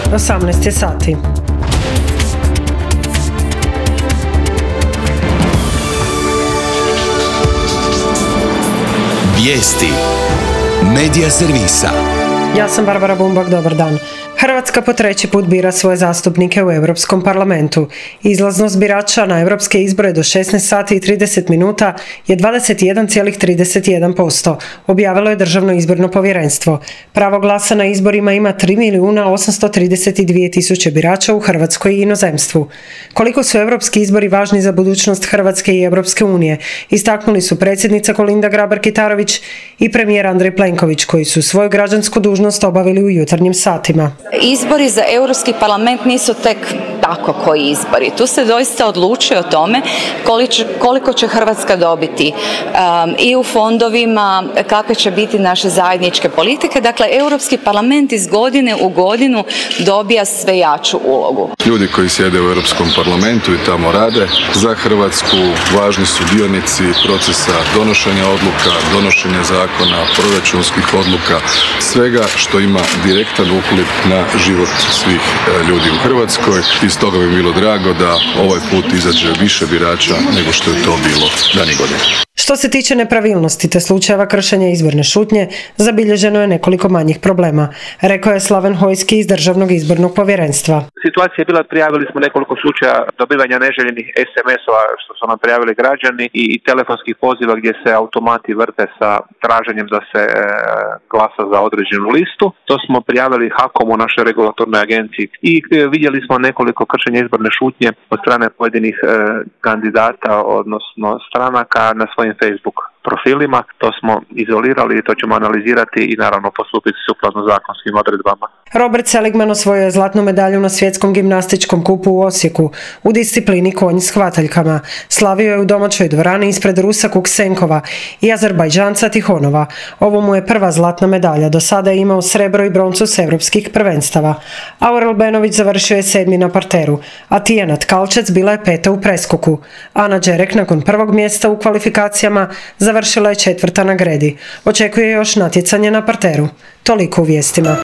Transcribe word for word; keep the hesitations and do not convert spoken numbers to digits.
osamnaest je sati. Vijesti Medija servisa. Ja sam Barbara Bumbak, dobar dan. Hrvatska po treći put bira svoje zastupnike u Europskom parlamentu. Izlaznost birača na europske izbore do šesnaest sati i trideset minuta je dvadeset jedan zarez trideset jedan posto, objavilo je Državno izborno povjerenstvo. Pravo glasa na izborima ima tri milijuna osamsto trideset dvije tisuće birača u Hrvatskoj i inozemstvu. Koliko su europski izbori važni za budućnost Hrvatske i Europske unije, istaknuli su predsjednica Kolinda Grabar-Kitarović i premijer Andrej Plenković, koji su svoju građansku dužnost obavili u jutarnjim satima. Izbori za Europski parlament nisu tek tako koji izbori. Tu se doista odlučuje o tome koliko će Hrvatska dobiti um, i u fondovima, kakve će biti naše zajedničke politike. Dakle, Europski parlament iz godine u godinu dobija sve jaču ulogu. Ljudi koji sjede u Europskom parlamentu i tamo rade za Hrvatsku važni su dionici procesa donošenja odluka, donošenja zakona, proračunskih odluka, svega što ima direktan upliv na život svih ljudi u Hrvatskoj. I stoga bi bilo drago da ovaj put izađe više birača nego što je to bilo danih godina. Što se tiče nepravilnosti te slučajeva kršenja izborne šutnje, zabilježeno je nekoliko manjih problema, rekao je Slaven Hojski iz Državnog izbornog povjerenstva. Situacija je bila, prijavili smo nekoliko slučaja dobivanja neželjenih es em es-ova što su nam prijavili građani i telefonskih poziva gdje se automati vrte sa traženjem da se e, glasa za određenu listu. To smo prijavili HAKOM-u, našoj regulatornoj agenciji, i e, vidjeli smo nekoliko kršenja izborne šutnje od strane pojedinih e, kandidata, odnosno stranaka na svojim Facebook profilima. To smo izolirali i to ćemo analizirati i naravno postupiti sukladno zakonskim odredbama. Robert Seligman osvojio je zlatnu medalju na svjetskom gimnastičkom kupu u Osijeku u disciplini konj s hvataljkama. Slavio je u domaćoj dvorani ispred Rusa Kuksenkova i Azerbajdžanca Tihonova. Ovo mu je prva zlatna medalja, do sada je imao srebro i broncu s europskih prvenstava. Aurel Benović završio je sedmi na parteru, a Tijana Tkalčec bila je peta u preskoku. Ana Đerek nakon prvog mjesta u kvalifikacijama završila je četvrta na gredi. Očekuje još natjecanje na parteru. Toliko u vijestima.